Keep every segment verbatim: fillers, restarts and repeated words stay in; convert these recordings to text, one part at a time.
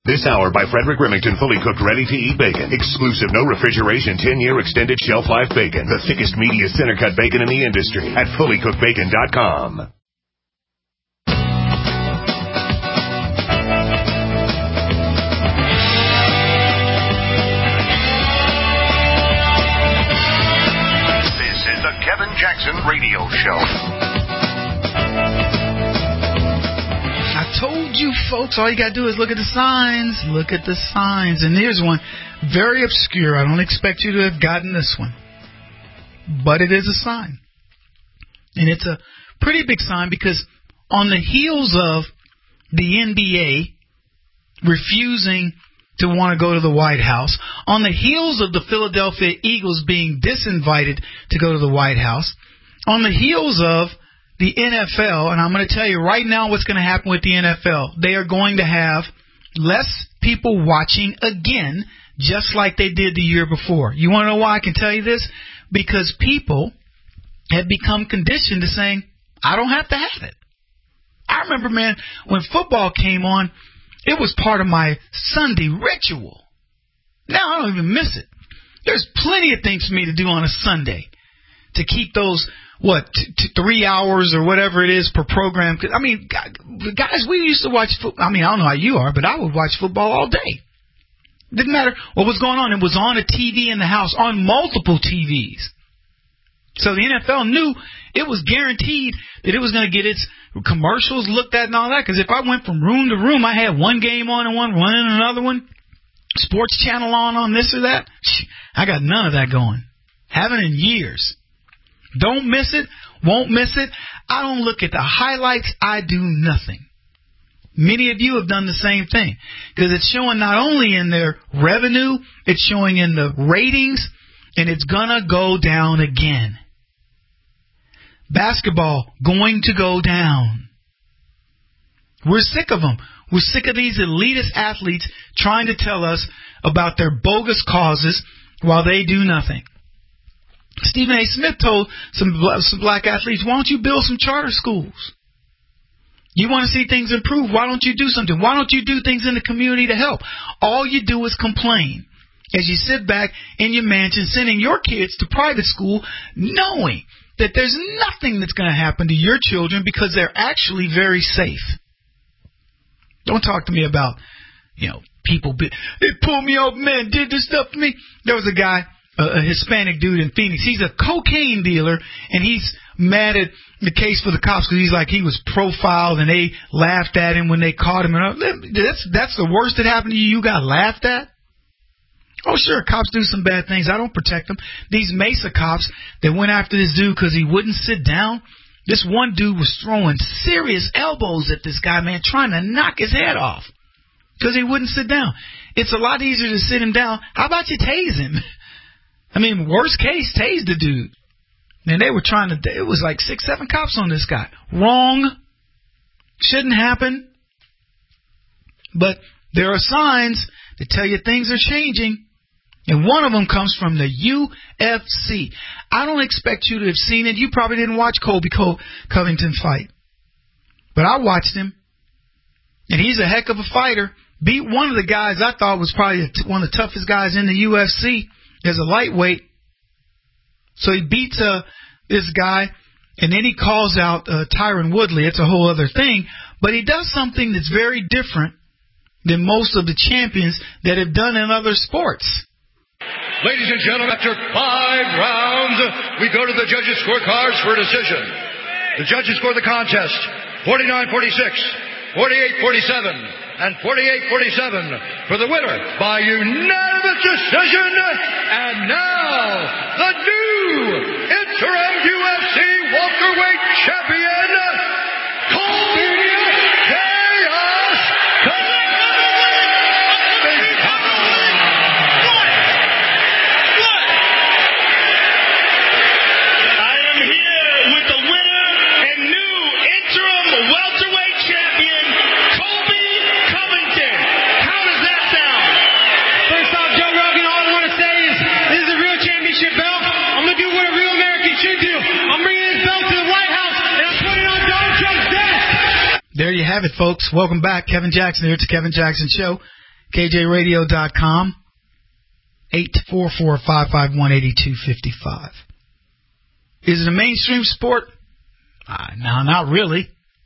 This hour by Frederick Remington, fully cooked, ready-to-eat bacon. Exclusive, no refrigeration, ten-year extended shelf life bacon. The thickest, meatiest, center-cut bacon in the industry at fully cooked bacon dot com. This is the Kevin Jackson Radio Show. I told you, folks, all you got to do is look at the signs. Look at the signs. And here's one, very obscure. I don't expect you to have gotten this one. But it is a sign. And it's a pretty big sign because on the heels of the N B A refusing to want to go to the White House, on the heels of the Philadelphia Eagles being disinvited to go to the White House, on the heels of the N F L, and I'm going to tell you right now what's going to happen with the N F L. They are going to have less people watching again, just like they did the year before. You want to know why I can tell you this? Because people have become conditioned to saying, I don't have to have it. I remember, man, when football came on, it was part of my Sunday ritual. Now I don't even miss it. There's plenty of things for me to do on a Sunday to keep those What, t- t- three hours or whatever it is per program. I mean, guys, we used to watch football. I mean, I don't know how you are, but I would watch football all day. Didn't matter what was going on. It was on a T V in the house, on multiple T Vs. So the N F L knew it was guaranteed that it was going to get its commercials looked at and all that. Because if I went from room to room, I had one game on and one, one and another one, sports channel on on this or that. I got none of that going. Haven't in years. Don't miss it. Won't miss it. I don't look at the highlights. I do nothing. Many of you have done the same thing because it's showing not only in their revenue, it's showing in the ratings, and it's going to go down again. Basketball going to go down. We're sick of them. We're sick of these elitist athletes trying to tell us about their bogus causes while they do nothing. Stephen A. Smith told some, some black athletes, why don't you build some charter schools? You want to see things improve, why don't you do something? Why don't you do things in the community to help? All you do is complain as you sit back in your mansion sending your kids to private school knowing that there's nothing that's going to happen to your children because they're actually very safe. Don't talk to me about, you know, people, be, they pulled me over, man, did this stuff to me. There was a guy, a Hispanic dude in Phoenix. He's a cocaine dealer, and he's mad at the case for the cops because he's like he was profiled, and they laughed at him when they caught him. And that's that's the worst that happened to you. You got laughed at. Oh, sure, cops do some bad things. I don't protect them. These Mesa cops that went after this dude because he wouldn't sit down. This one dude was throwing serious elbows at this guy, man, trying to knock his head off because he wouldn't sit down. It's a lot easier to sit him down. How about you tase him? I mean, worst case, tase the dude. And they were trying to, it was like six, seven cops on this guy. Wrong. Shouldn't happen. But there are signs that tell you things are changing. And one of them comes from the U F C. I don't expect you to have seen it. You probably didn't watch Colby Col- Covington fight. But I watched him. And he's a heck of a fighter. Beat one of the guys I thought was probably one of the toughest guys in the U F C. As a lightweight. So he beats uh, this guy, and then he calls out uh, Tyron Woodley. It's a whole other thing. But he does something that's very different than most of the champions that have done in other sports. Ladies and gentlemen, after five rounds, we go to the judges' scorecards for a decision. The judges score the contest forty-nine forty-six, forty-eight forty-seven, and forty-eight forty-seven for the winner by unanimous decision. And now, the new interim U F C welterweight champion, Colby Chaos I am here with the winner and new interim welterweight champion, Colby Covington. How does that sound? First off, Joe Rogan, all I want to say is this is a real championship belt. I'm going to do what a real American should do. I'm bringing this belt to the White House, and I'm putting it on Donald Trump's desk. There you have it, folks. Welcome back. Kevin Jackson here. It's the Kevin Jackson Show. K J radio dot com, eight four four, five five one, eight two five five. Is it a mainstream sport? Uh, no, not really.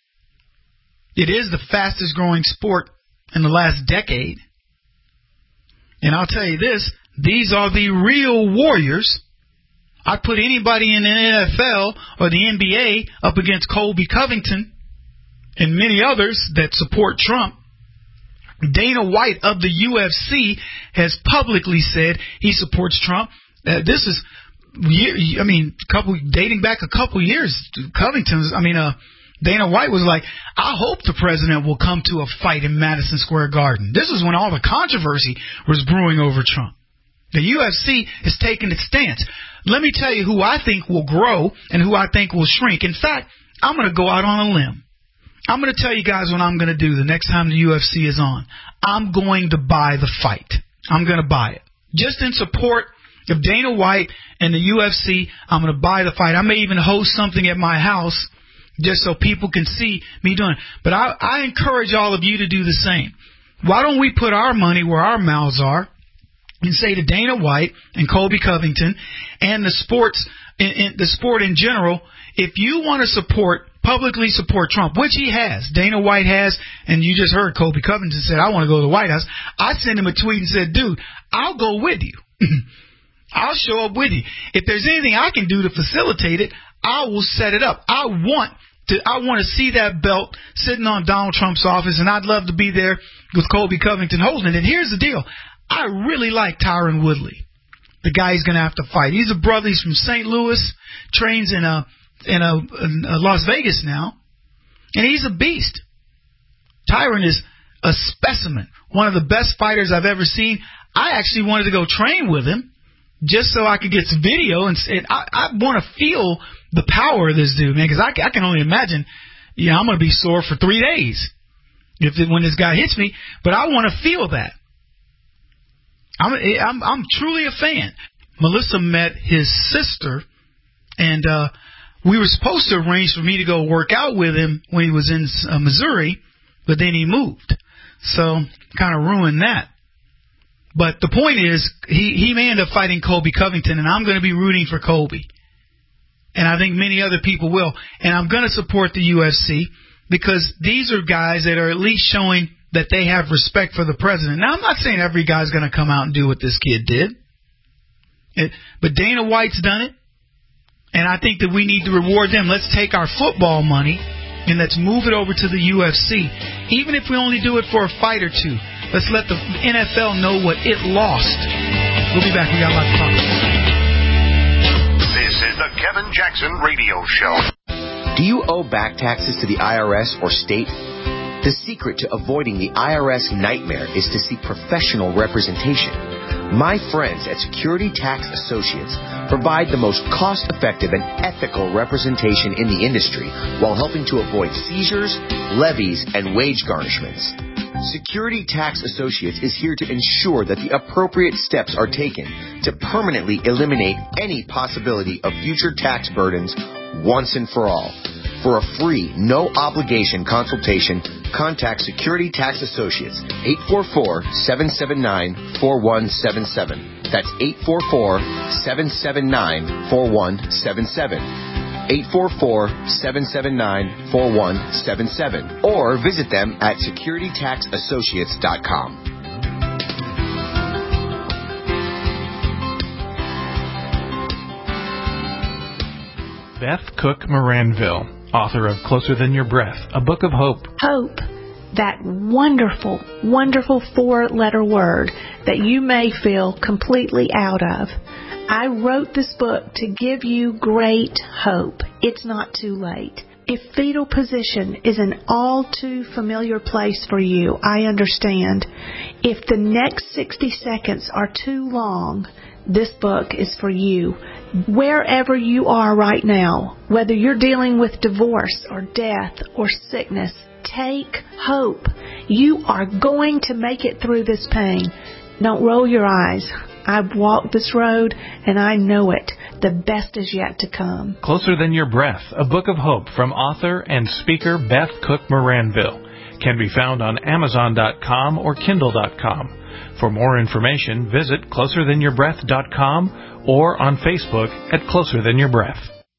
It is the fastest growing sport in the last decade. And I'll tell you this, these are the real warriors. I put anybody in the N F L or the N B A up against Colby Covington and many others that support Trump. Dana White of the U F C has publicly said he supports Trump. Uh, this is, I mean, couple dating back a couple years. Covington's, I mean, uh, Dana White was like, I hope the president will come to a fight in Madison Square Garden. This is when all the controversy was brewing over Trump. The U F C has taken its stance. Let me tell you who I think will grow and who I think will shrink. In fact, I'm going to go out on a limb. I'm going to tell you guys what I'm going to do the next time the U F C is on. I'm going to buy the fight. I'm going to buy it. Just in support of Dana White and the U F C, I'm going to buy the fight. I may even host something at my house just so people can see me doing it. But I, I encourage all of you to do the same. Why don't we put our money where our mouths are and say to Dana White and Colby Covington and the sports, in, in, the sport in general, if you want to support, publicly support Trump, which he has, Dana White has, and you just heard Colby Covington said, I want to go to the White House. I sent him a tweet and said, dude, I'll go with you. I'll show up with you. If there's anything I can do to facilitate it, I will set it up. I want to I want to see that belt sitting on Donald Trump's office, and I'd love to be there with Colby Covington holding it. And here's the deal. I really like Tyron Woodley, the guy he's going to have to fight. He's a brother. He's from Saint Louis, trains in a, in a, in a Las Vegas now, and he's a beast. Tyron is a specimen, one of the best fighters I've ever seen. I actually wanted to go train with him just so I could get some video, and, and I, I want to feel the power of this dude, man, because I, I can only imagine, you know, I'm going to be sore for three days if it, when this guy hits me, but I want to feel that. I'm, I'm I'm truly a fan. Melissa met his sister, and uh, we were supposed to arrange for me to go work out with him when he was in uh, Missouri, but then he moved, so kind of ruined that. But the point is, he, he may end up fighting Colby Covington, and I'm going to be rooting for Colby. And I think many other people will. And I'm going to support the U F C because these are guys that are at least showing that they have respect for the president. Now, I'm not saying every guy's going to come out and do what this kid did. It, but Dana White's done it. And I think that we need to reward them. Let's take our football money and let's move it over to the U F C. Even if we only do it for a fight or two. Let's let the N F L know what it lost. We'll be back. We got a lot to talk about. This is the Kevin Jackson Radio Show. Do you owe back taxes to the I R S or state? The secret to avoiding the I R S nightmare is to seek professional representation. My friends at Security Tax Associates provide the most cost-effective and ethical representation in the industry while helping to avoid seizures, levies, and wage garnishments. Security Tax Associates is here to ensure that the appropriate steps are taken to permanently eliminate any possibility of future tax burdens once and for all. For a free, no-obligation consultation, contact Security Tax Associates, eight four four, seven seven nine, four one seven seven. That's eight four four, seven seven nine, four one seven seven. eight four four, seven seven nine, four one seven seven. Or visit them at security tax associates dot com. Beth Cook Moranville, author of Closer Than Your Breath, a book of hope. Hope, that wonderful, wonderful four-letter word that you may feel completely out of. I wrote this book to give you great hope. It's not too late. If fetal position is an all too familiar place for you, I understand. If the next sixty seconds are too long, this book is for you. Wherever you are right now, whether you're dealing with divorce or death or sickness, take hope. You are going to make it through this pain. Don't roll your eyes. I've walked this road, and I know it. The best is yet to come. Closer Than Your Breath, a book of hope from author and speaker Beth Cook Moranville. can be found on Amazon dot com or Kindle dot com. For more information, visit closer than your breath dot com or on Facebook at Closer Than Your Breath.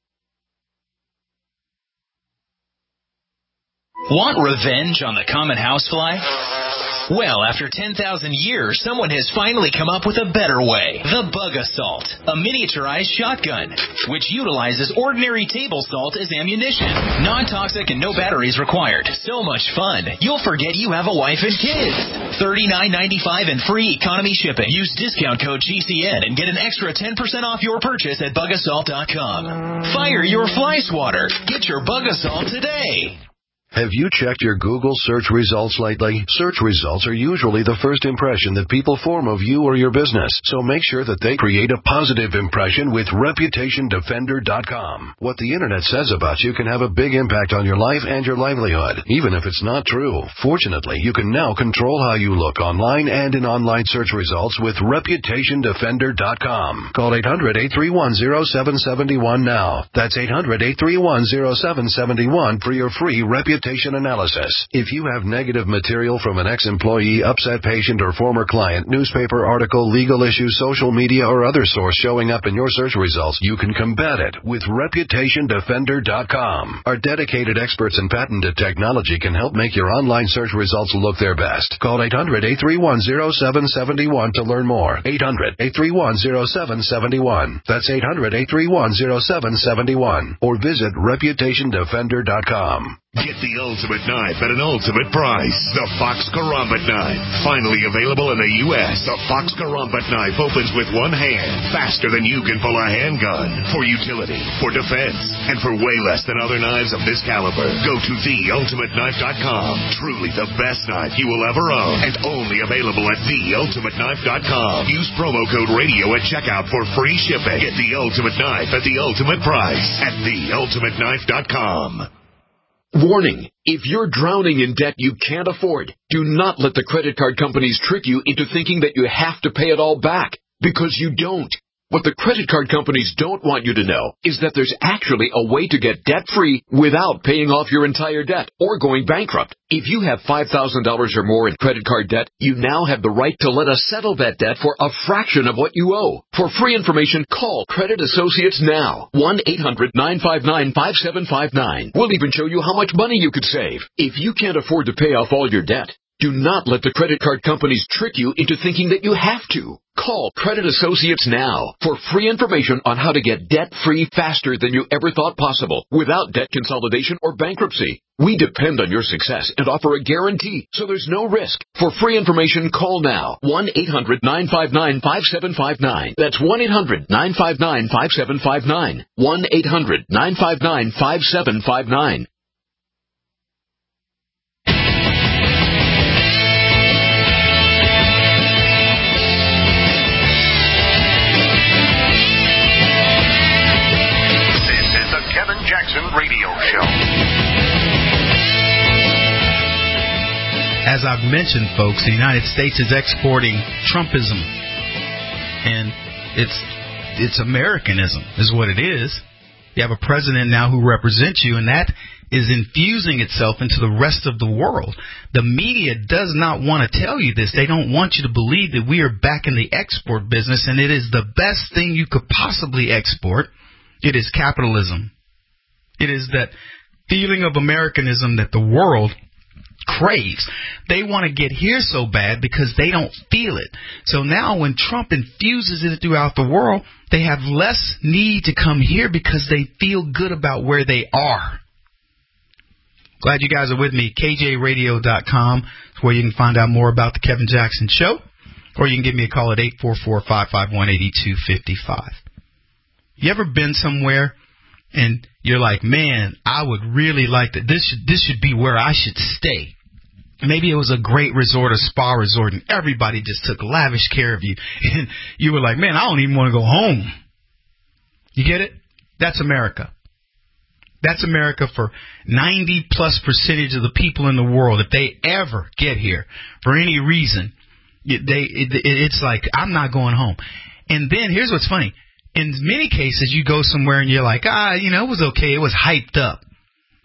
Want revenge on the common housefly? Well, after ten thousand years, someone has finally come up with a better way. The Bug Assault, a miniaturized shotgun, which utilizes ordinary table salt as ammunition. Non-toxic and no batteries required. So much fun, you'll forget you have a wife and kids. thirty-nine ninety-five and free economy shipping. Use discount code G C N and get an extra ten percent off your purchase at bug assault dot com. Fire your fly swatter. Get your Bug Assault today. Have you checked your Google search results lately? Search results are usually the first impression that people form of you or your business, so make sure that they create a positive impression with reputation defender dot com. What the Internet says about you can have a big impact on your life and your livelihood, even if it's not true. Fortunately, you can now control how you look online and in online search results with reputation defender dot com. Call eight hundred, eight three one, zero seven seven one now. That's eight hundred, eight three one, zero seven seven one for your free reputation analysis. If you have negative material from an ex-employee, upset patient, or former client, newspaper article, legal issue, social media, or other source showing up in your search results, you can combat it with reputation defender dot com. Our dedicated experts in patented technology can help make your online search results look their best. Call eight hundred, eight three one, zero seven seven one to learn more. eight hundred, eight three one, zero seven seven one. That's eight hundred, eight three one, zero seven seven one. Or visit reputation defender dot com. Get the ultimate knife at an ultimate price. The Fox Karambit Knife. Finally available in the U S The Fox Karambit Knife opens with one hand, faster than you can pull a handgun. For utility, for defense, and for way less than other knives of this caliber. Go to the ultimate knife dot com. Truly the best knife you will ever own. And only available at the ultimate knife dot com. Use promo code radio at checkout for free shipping. Get the ultimate knife at the ultimate price at the ultimate knife dot com. Warning, if you're drowning in debt you can't afford, do not let the credit card companies trick you into thinking that you have to pay it all back, because you don't. What the credit card companies don't want you to know is that there's actually a way to get debt-free without paying off your entire debt or going bankrupt. If you have five thousand dollars or more in credit card debt, you now have the right to let us settle that debt for a fraction of what you owe. For free information, call Credit Associates now. one eight hundred, nine five nine, five seven five nine. We'll even show you how much money you could save. If you can't afford to pay off all your debt, do not let the credit card companies trick you into thinking that you have to. Call Credit Associates now for free information on how to get debt-free faster than you ever thought possible without debt consolidation or bankruptcy. We depend on your success and offer a guarantee, so there's no risk. For free information, call now. one eight hundred, nine five nine, five seven five nine. That's one eight hundred, nine five nine, five seven five nine. one eight hundred, nine five nine, five seven five nine. Jackson Radio Show. As I've mentioned, folks, the United States is exporting Trumpism, and it's it's Americanism is what it is. You have a president now who represents you, and that is infusing itself into the rest of the world. The media does not want to tell you this. They don't want you to believe that we are back in the export business, and it is the best thing you could possibly export. It is capitalism. It is that feeling of Americanism that the world craves. They want to get here so bad because they don't feel it. So now when Trump infuses it throughout the world, they have less need to come here because they feel good about where they are. Glad you guys are with me. K J radio dot com is where you can find out more about the Kevin Jackson Show. Or you can give me a call at eight four four, five five one, eight two five five. You ever been somewhere and you're like, man, I would really like that. This should, this should be where I should stay. Maybe it was a great resort, a spa resort, and everybody just took lavish care of you. And you were like, man, I don't even want to go home. You get it? That's America. That's America for ninety plus percentage of the people in the world. If they ever get here for any reason, they it, it's like, I'm not going home. And then here's what's funny. In many cases, you go somewhere and you're like, ah, you know, it was okay. It was hyped up.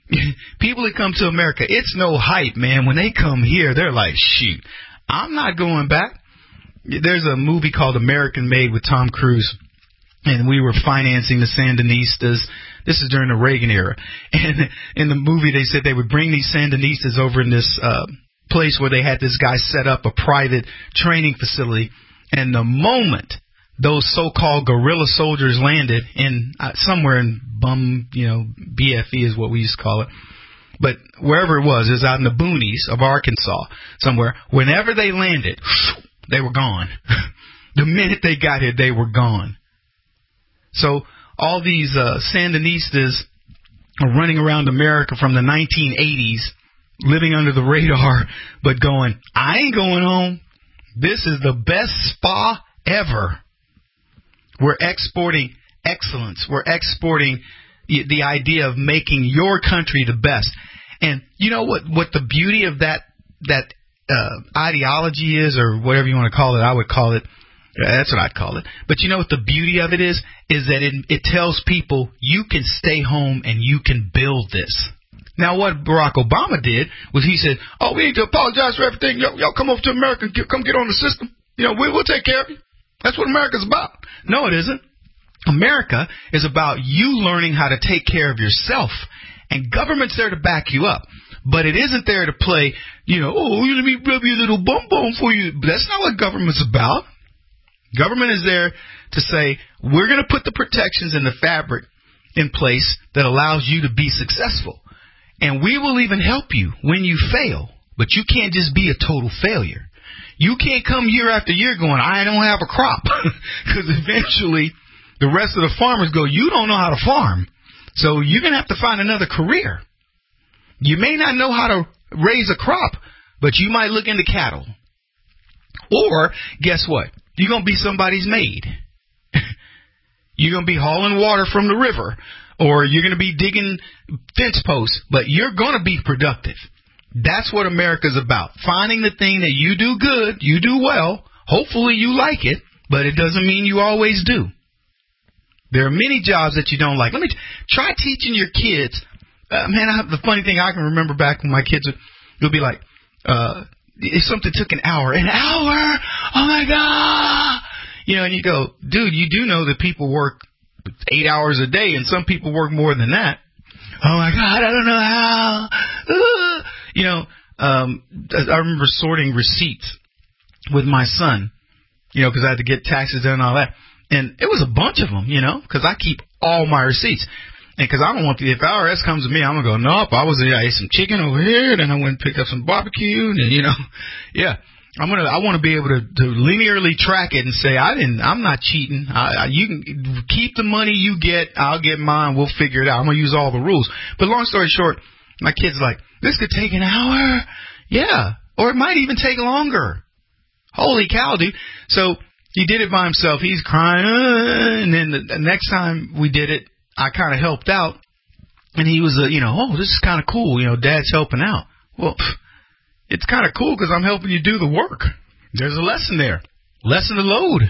people that come to America, it's no hype, man. When they come here, they're like, shoot, I'm not going back. There's a movie called American Made with Tom Cruise, and we were financing the Sandinistas. This is during the Reagan era. And in the movie, they said they would bring these Sandinistas over in this uh, place where they had this guy set up a private training facility. And the moment those so-called guerrilla soldiers landed in uh, somewhere in Bum, you know, B F E is what we used to call it. But wherever it was, it was out in the boonies of Arkansas somewhere. Whenever they landed, they were gone. The minute they got here, they were gone. So all these uh, Sandinistas are running around America from the nineteen eighties, living under the radar, but going, I ain't going home. This is the best spa ever. We're exporting excellence. We're exporting the idea of making your country the best. And you know what, what the beauty of that that uh, ideology is, or whatever you want to call it, I would call it, that's what I'd call it. But you know what the beauty of it is? Is that it, it tells people you can stay home and you can build this. Now, what Barack Obama did was he said, oh, we need to apologize for everything. Y'all, y'all come over to America and get, come get on the system. You know, we, we'll take care of you. That's what America's about. No, it isn't. America is about you learning how to take care of yourself. And government's there to back you up. But it isn't there to play, you know, oh, let me rub your little bum bum for you. That's not what government's about. Government is there to say, we're going to put the protections and the fabric in place that allows you to be successful. And we will even help you when you fail. But you can't just be a total failure. You can't come year after year going, I don't have a crop. Because eventually the rest of the farmers go, you don't know how to farm. So you're going to have to find another career. You may not know how to raise a crop, but you might look into cattle. Or, guess what? You're going to be somebody's maid. You're going to be hauling water from the river. Or you're going to be digging fence posts. But you're going to be productive. That's what America's about. Finding the thing that you do good, you do well. Hopefully you like it, but it doesn't mean you always do. There are many jobs that you don't like. Let me t- try teaching your kids. Uh, man, I have the funny thing I can remember back when my kids would, it'll be like, uh, if something took an hour, an hour, oh my God, you know, and you go, dude, you do know that people work eight hours a day, and some people work more than that. Oh my God, I don't know how. Uh, you know, um, I remember sorting receipts with my son, you know, because I had to get taxes done and all that. And it was a bunch of them, you know, because I keep all my receipts. And because I don't want the, if I R S comes to me, I'm going to go, nope, I was, I ate some chicken over here, then I went and picked up some barbecue, and, you know, yeah. I'm going to, I want to be able to, to linearly track it and say, I didn't, I'm not cheating. I, I, you can keep the money you get, I'll get mine, we'll figure it out. I'm going to use all the rules. But long story short, my kid's like, this could take an hour. Yeah. Or it might even take longer. Holy cow, dude. So he did it by himself. He's crying. Uh, and then the, the next time we did it, I kind of helped out. And he was, uh, you know, oh, this is kind of cool. You know, Dad's helping out. Well, pff, it's kind of cool because I'm helping you do the work. There's a lesson there. Lessen the load.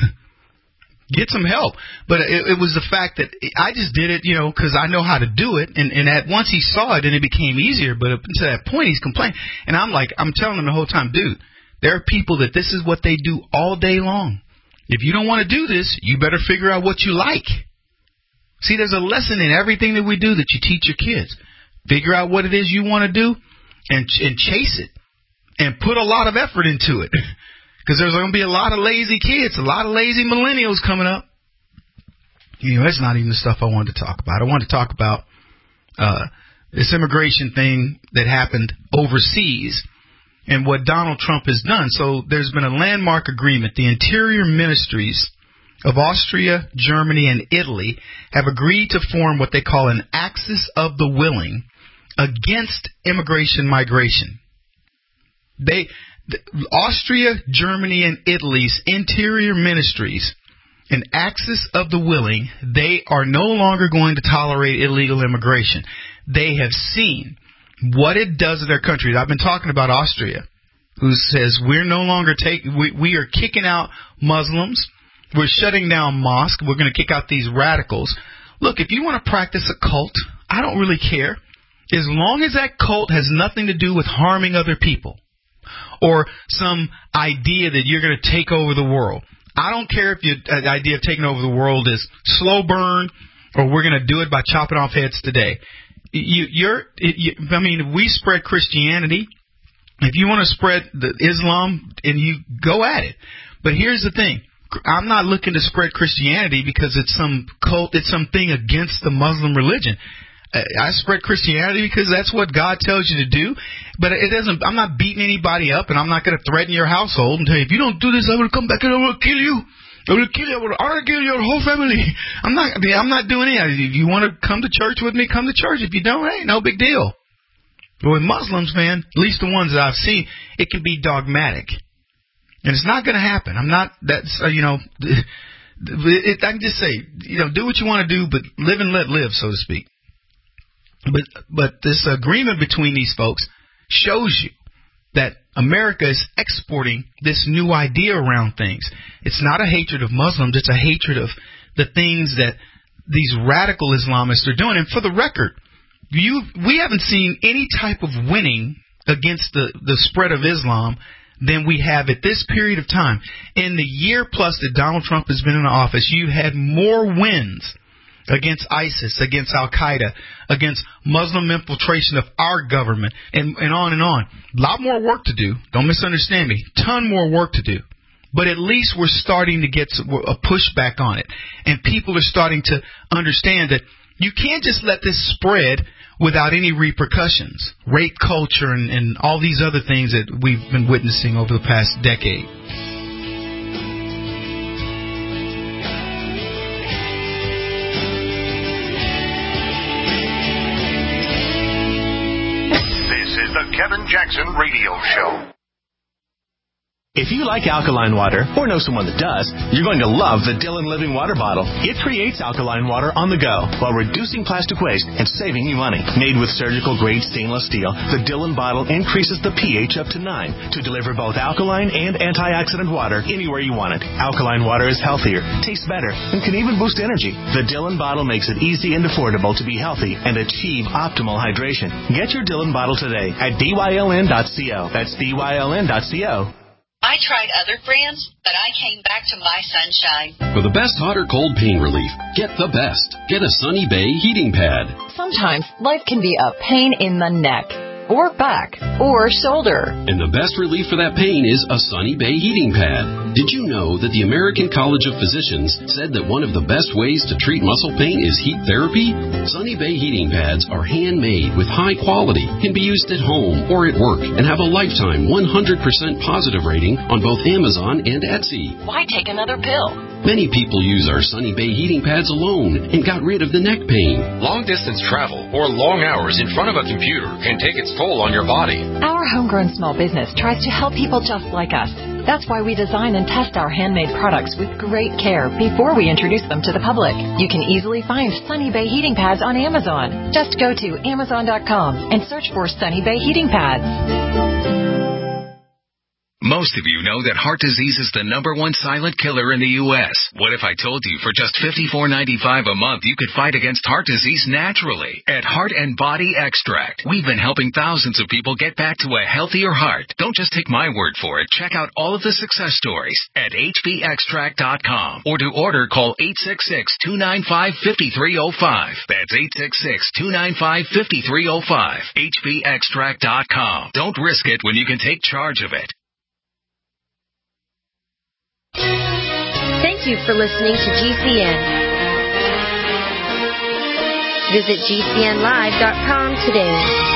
Get some help. But it, it was the fact that I just did it, you know, because I know how to do it. And, and at once he saw it, and it became easier. But up to that point, he's complaining. And I'm like, I'm telling him the whole time, dude, there are people that this is what they do all day long. If you don't want to do this, you better figure out what you like. See, there's a lesson in everything that we do that you teach your kids. Figure out what it is you want to do and, and chase it. And put a lot of effort into it. Because there's going to be a lot of lazy kids, a lot of lazy millennials coming up. You know, that's not even the stuff I wanted to talk about. I wanted to talk about uh, this immigration thing that happened overseas and what Donald Trump has done. So there's been a landmark agreement. The Interior Ministries of Austria, Germany, and Italy have agreed to form what they call an Axis of the Willing against immigration migration. They, the, Austria, Germany, and Italy's interior ministries, an Axis of the Willing, they are no longer going to tolerate illegal immigration. They have seen what it does to their country. I've been talking about Austria, who says we're no longer taking, we, we are kicking out Muslims. We're shutting down mosques. We're going to kick out these radicals. Look, if you want to practice a cult, I don't really care. as long as that cult has nothing to do with harming other people or some idea that you're going to take over the world. I don't care if you, uh, the idea of taking over the world is slow burn or we're going to do it by chopping off heads today. You, you're, you, I mean, if we spread Christianity, if you want to spread the Islam, and you go at it. But here's the thing. I'm not looking to spread Christianity because it's some cult, it's something against the Muslim religion. I spread Christianity because that's what God tells you to do. But it doesn't. I'm not beating anybody up, and I'm not going to threaten your household and tell you, if you don't do this, I will come back and I will kill you. I will kill you. I will argue your whole family. I'm not. I mean, I'm not doing any. If you want to come to church with me, come to church. If you don't, hey, no big deal. But with Muslims, man, at least the ones that I've seen, it can be dogmatic. And it's not going to happen. I'm not, that's, uh, you know, it, it, I can just say, you know, do what you want to do, but live and let live, so to speak. But, but this agreement between these folks shows you that America is exporting this new idea around things. It's not a hatred of Muslims. It's a hatred of the things that these radical Islamists are doing. And for the record, you, we haven't seen any type of winning against the, the spread of Islam than we have at this period of time. In the year plus that Donald Trump has been in office, you had more wins against ISIS, against Al-Qaeda, against Muslim infiltration of our government, and, and on and on. A lot more work to do. Don't misunderstand me. Ton more work to do. But at least we're starting to get a pushback on it. And people are starting to understand that you can't just let this spread without any repercussions. Rape culture and, and all these other things that we've been witnessing over the past decade. This is the Kevin Jackson Radio Show. If you like alkaline water, or know someone that does, you're going to love the Dillon Living Water Bottle. It creates alkaline water on the go while reducing plastic waste and saving you money. Made with surgical-grade stainless steel, the Dillon bottle increases the pH up to nine to deliver both alkaline and antioxidant water anywhere you want it. Alkaline water is healthier, tastes better, and can even boost energy. The Dillon bottle makes it easy and affordable to be healthy and achieve optimal hydration. Get your Dillon bottle today at D Y L N dot co. That's D Y L N dot co. I tried other brands, but I came back to My Sunshine. For the best hot or cold pain relief, get the best. Get a Sunny Bay heating pad. Sometimes life can be a pain in the neck, or back, or shoulder. And the best relief for that pain is a Sunny Bay heating pad. Did you know that the American College of Physicians said that one of the best ways to treat muscle pain is heat therapy? Sunny Bay heating pads are handmade with high quality, can be used at home or at work, and have a lifetime one hundred percent positive rating on both Amazon and Etsy. Why take another pill? Many people use our Sunny Bay heating pads alone and got rid of the neck pain. Long-distance travel or long hours in front of a computer can take its toll on your body. Our homegrown small business tries to help people just like us. That's why we design and test our handmade products with great care before we introduce them to the public. You can easily find Sunny Bay heating pads on Amazon. Just go to Amazon dot com and search for Sunny Bay heating pads. Most of you know that heart disease is the number one silent killer in the U S What if I told you for just fifty-four ninety-five a month you could fight against heart disease naturally? At Heart and Body Extract, we've been helping thousands of people get back to a healthier heart. Don't just take my word for it. Check out all of the success stories at H B extract dot com. Or to order, call eight six six, two nine five, five three zero five. That's eight six six, two nine five, five three zero five. H B extract dot com. Don't risk it when you can take charge of it. Thank you for listening to G C N. Visit G C N live dot com today.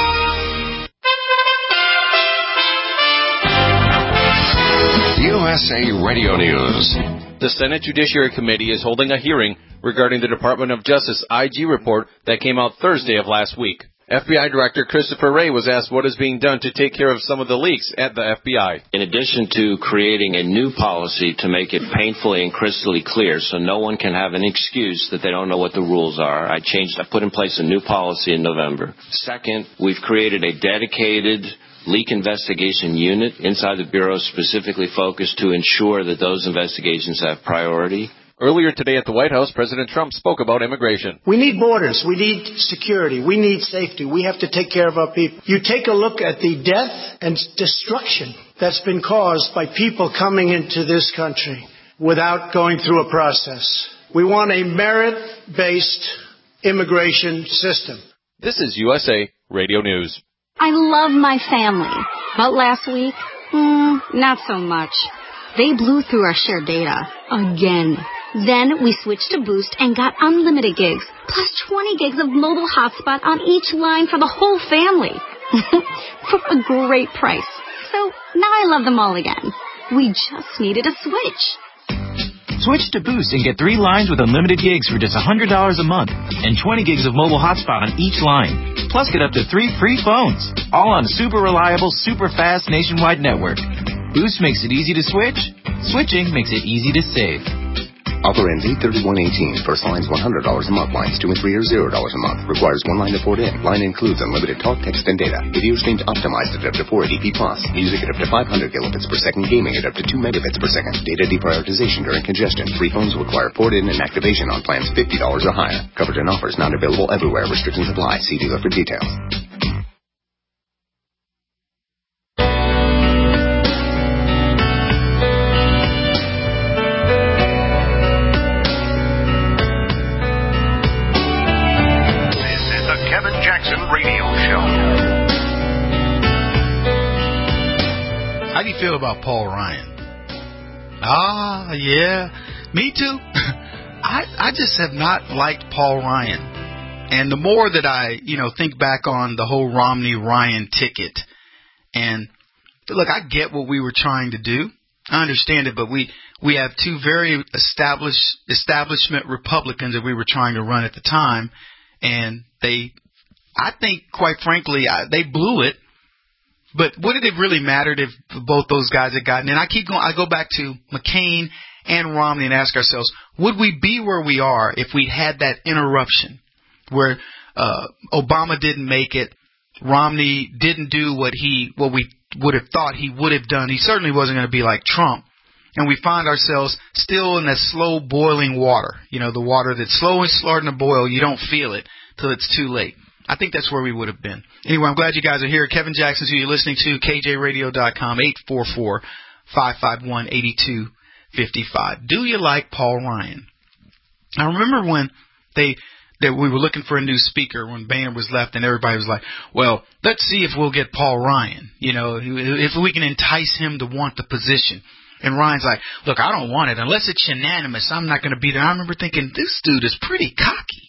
U S A Radio News. The Senate Judiciary Committee is holding a hearing regarding the Department of Justice I G report that came out Thursday of last week. F B I Director Christopher Wray was asked what is being done to take care of some of the leaks at the F B I. In addition to creating a new policy to make it painfully and crystally clear so no one can have an excuse that they don't know what the rules are, I changed, I put in place a new policy in November. Second, we've created a dedicated leak investigation unit inside the Bureau specifically focused to ensure that those investigations have priority. Earlier today at the White House, President Trump spoke about immigration. We need borders. We need security. We need safety. We have to take care of our people. You take a look at the death and destruction that's been caused by people coming into this country without going through a process. We want a merit-based immigration system. This is U S A Radio News. I love my family, but last week, mm, not so much. They blew through our shared data again. Then we switched to Boost and got unlimited gigs, plus twenty gigs of mobile hotspot on each line for the whole family. For a great price. So now I love them all again. We just needed a switch. Switch to Boost and get three lines with unlimited gigs for just one hundred dollars a month and twenty gigs of mobile hotspot on each line. Plus get up to three free phones, all on a super reliable, super fast nationwide network. Boost makes it easy to switch. Switching makes it easy to save. Offer ends eight thirty-one eighteen. First line's one hundred dollars a month. Lines two and three are zero dollars a month. Requires one line to port in. Line includes unlimited talk, text, and data. Video streams optimized at up to four eighty p plus. Music at up to five hundred kilobits per second. Gaming at up to two megabits per second. Data deprioritization during congestion. Free phones require port in and activation on plans fifty dollars or higher. Coverage and offers not available everywhere. Restrictions apply. See dealer for details. How do you feel about Paul Ryan? Ah, yeah, me too. I I just have not liked Paul Ryan, and the more that I you know think back on the whole Romney Ryan ticket, and look, I get what we were trying to do. I understand it, but we we have two very established establishment Republicans that we were trying to run at the time, and they, I think, quite frankly, I, they blew it. But would it have really mattered if both those guys had gotten in? I keep going. I go back to McCain and Romney and ask ourselves, would we be where we are if we had that interruption where uh, Obama didn't make it, Romney didn't do what he what we would have thought he would have done? He certainly wasn't going to be like Trump. And we find ourselves still in that slow boiling water, you know, the water that's slow and starting to boil. You don't feel it till it's too late. I think that's where we would have been. Anyway, I'm glad you guys are here. Kevin Jackson's who you're listening to, K J radio dot com, eight four four, five five one, eight two five five. Do you like Paul Ryan? I remember when they that we were looking for a new speaker when Boehner was left, and everybody was like, well, let's see if we'll get Paul Ryan, you know, if we can entice him to want the position. And Ryan's like, look, I don't want it. Unless it's unanimous, I'm not going to be there. I remember thinking, this dude is pretty cocky.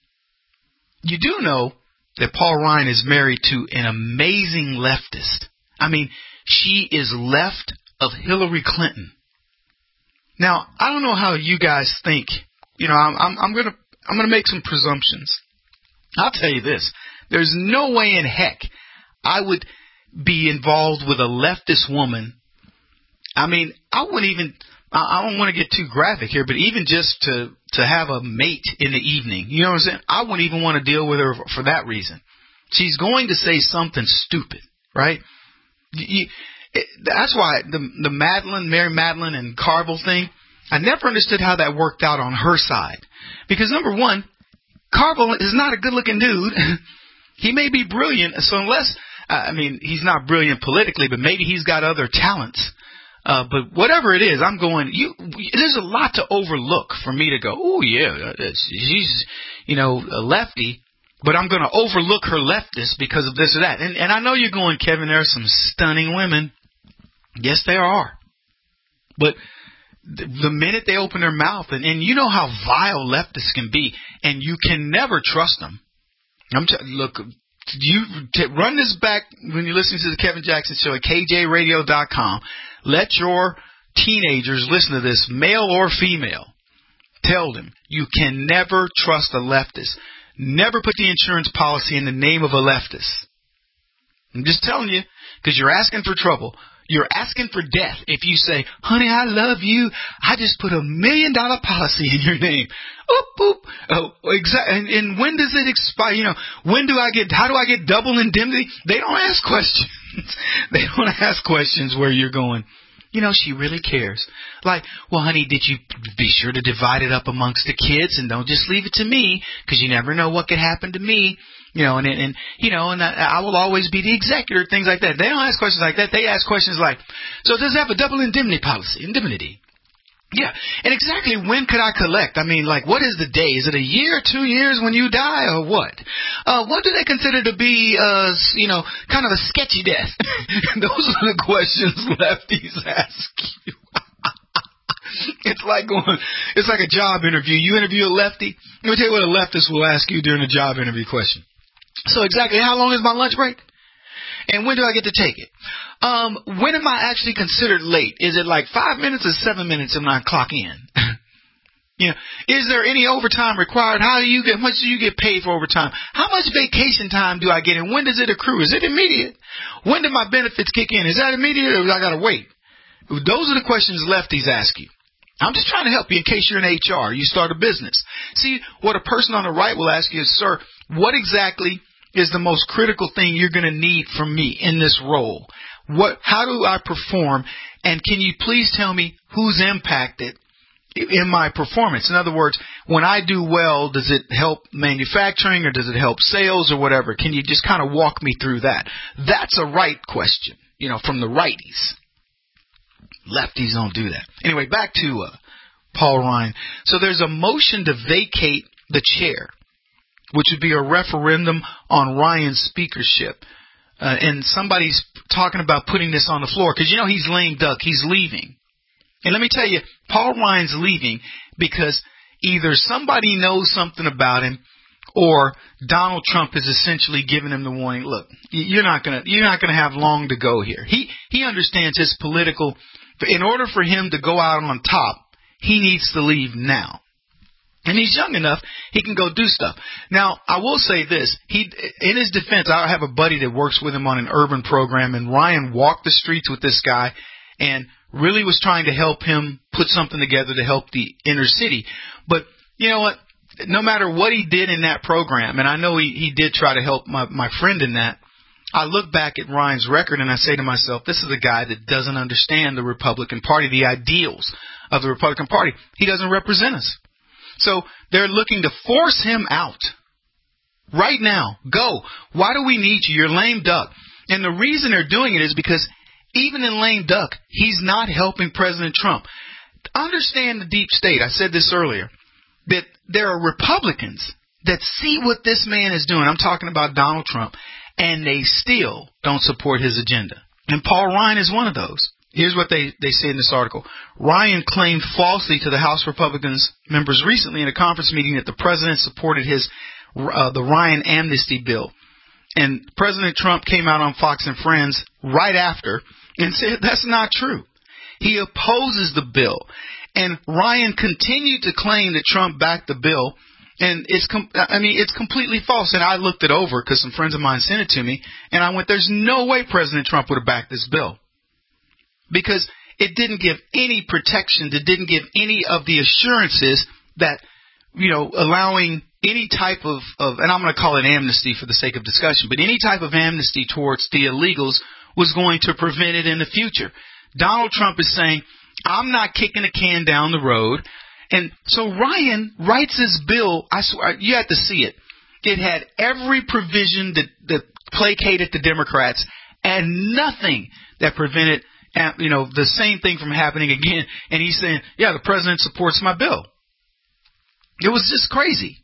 You do know that Paul Ryan is married to an amazing leftist. I mean, she is left of Hillary Clinton. Now, I don't know how you guys think. You know, I'm, I'm, I'm going to I'm going to make some presumptions. I'll tell you this. There's no way in heck I would be involved with a leftist woman. I mean, I wouldn't even, I don't want to get too graphic here, but even just to, to have a mate in the evening, you know what I'm saying? I wouldn't even want to deal with her for that reason. She's going to say something stupid, right? You, it, that's why the, the Madeline, Mary Madeline and Carville thing, I never understood how that worked out on her side. Because number one, Carville is not a good looking dude. He may be brilliant, so unless, uh, I mean, he's not brilliant politically, but maybe he's got other talents. Uh, but whatever it is, I'm going, you, there's a lot to overlook for me to go, oh, yeah, she's, you know, a lefty, but I'm going to overlook her leftist because of this or that. And, and I know you're going, Kevin, there are some stunning women. Yes, there are. But the, the minute they open their mouth, and, and you know how vile leftists can be, and you can never trust them. I'm t- look, you t- run this back when you're listening to the Kevin Jackson Show at K J radio dot com. Let your teenagers listen to this, male or female. Tell them you can never trust a leftist. Never put the insurance policy in the name of a leftist. I'm just telling you, because you're asking for trouble. You're asking for death if you say, honey, I love you. I just put a million dollar policy in your name. Oop, oop. Oh, exactly. And, and when does it expire? You know, when do I get, how do I get double indemnity? They don't ask questions. They don't ask questions where you're going, You know, she really cares. Like, well, honey, did you be sure to divide it up amongst the kids and don't just leave it to me, because you never know what could happen to me. You know, and, and you know, and I, I will always be the executor, things like that. They don't ask questions like that. They ask questions like, so does it have a double indemnity policy? Indemnity. Yeah. And exactly when could I collect? I mean, like, what is the day? Is it a year, two years when you die, or what? Uh, what do they consider to be, uh, you know, kind of a sketchy death? Those are the questions lefties ask you. It's like going, it's like a job interview. You interview a lefty. Let me tell you what a leftist will ask you during a job interview question. So exactly, how long is my lunch break? And when do I get to take it? Um, when am I actually considered late? Is it like five minutes or seven minutes when I clock in? You know, is there any overtime required? How do you get, much do you get paid for overtime? How much vacation time do I get, and when does it accrue? Is it immediate? When do my benefits kick in? Is that immediate, or do I got to wait? Those are the questions lefties ask you. I'm just trying to help you in case you're in H R, you start a business. See, what a person on the right will ask you is, sir, what exactly is the most critical thing you're going to need from me in this role? What, how do I perform? And can you please tell me who's impacted in my performance? In other words, when I do well, does it help manufacturing or does it help sales or whatever? Can you just kind of walk me through that? That's a right question, you know, from the righties. Lefties don't do that. Anyway, back to uh, Paul Ryan. So there's a motion to vacate the chair, which would be a referendum on Ryan's speakership. Uh, and somebody's talking about putting this on the floor because, you know, he's lame duck. He's leaving. And let me tell you, Paul Ryan's leaving because either somebody knows something about him or Donald Trump is essentially giving him the warning, look, you're not going to you're not going to have long to go here. He he understands his political, in order for him to go out on top, he needs to leave now. And he's young enough, he can go do stuff. Now, I will say this. He, in his defense, I have a buddy that works with him on an urban program, and Ryan walked the streets with this guy and really was trying to help him put something together to help the inner city. But you know what? No matter what he did in that program, and I know he, he did try to help my, my friend in that, I look back at Ryan's record and I say to myself, this is a guy that doesn't understand the Republican Party, the ideals of the Republican Party. He doesn't represent us. So they're looking to force him out right now. Go. Why do we need you? You're lame duck. And the reason they're doing it is because even in lame duck, he's not helping President Trump. Understand the deep state. I said this earlier, that there are Republicans that see what this man is doing. I'm talking about Donald Trump, and they still don't support his agenda. And Paul Ryan is one of those. Here's what they, they say in this article. Ryan claimed falsely to the House Republicans members recently in a conference meeting that the president supported his uh, the Ryan amnesty bill. And President Trump came out on Fox and Friends right after and said that's not true. He opposes the bill. And Ryan continued to claim that Trump backed the bill. And it's, com- I mean, it's completely false. And I looked it over because some friends of mine sent it to me. And I went, there's no way President Trump would have backed this bill. Because it didn't give any protections. It didn't give any of the assurances that, you know, allowing any type of, of and I'm going to call it amnesty for the sake of discussion, but any type of amnesty towards the illegals was going to prevent it in the future. Donald Trump is saying, I'm not kicking a can down the road. And so Ryan writes his bill. I swear, you have to see it. It had every provision that, that placated the Democrats and nothing that prevented, you know, the same thing from happening again. And he's saying, yeah, the president supports my bill. It was just crazy.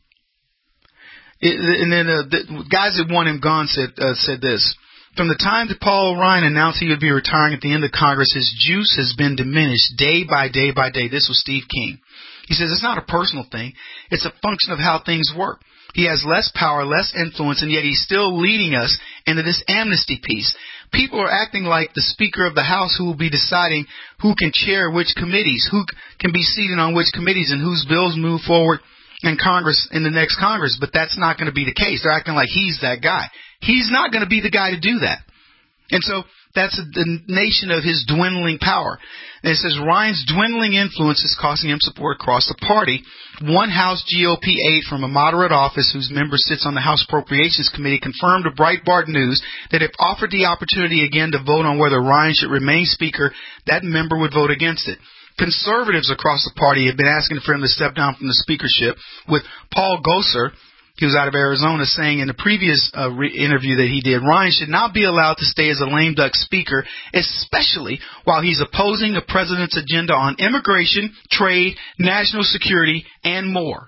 It, and then uh, the guys that want him gone said uh, said this. From the time that Paul Ryan announced he would be retiring at the end of Congress, his juice has been diminished day by day by day. This was Steve King. He says it's not a personal thing. It's a function of how things work. He has less power, less influence, and yet he's still leading us into this amnesty piece. People are acting like the Speaker of the House who will be deciding who can chair which committees, who can be seated on which committees, and whose bills move forward in Congress in the next Congress. But that's not going to be the case. They're acting like he's that guy. He's not going to be the guy to do that. And so that's the nation of his dwindling power. And it says Ryan's dwindling influence is costing him support across the party. One House G O P aide from a moderate office whose member sits on the House Appropriations Committee confirmed to Breitbart News that if offered the opportunity again to vote on whether Ryan should remain Speaker, that member would vote against it. Conservatives across the party have been asking for him to step down from the speakership, with Paul Gosar, he was out of Arizona, saying in the previous uh, re- interview that he did, Ryan should not be allowed to stay as a lame duck speaker, especially while he's opposing the president's agenda on immigration, trade, national security, and more.